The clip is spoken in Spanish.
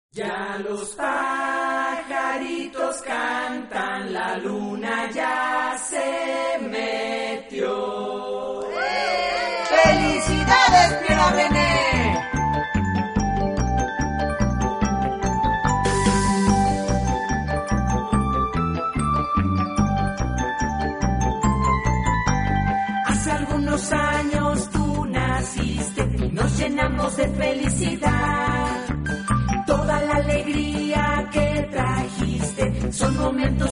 Ya los pajaritos cantan, la luna ya se metió. ¡Felicidades, Piera René! Hace algunos años tú naciste y nos llenamos de felicidad. Toda la alegría que trajiste son momentos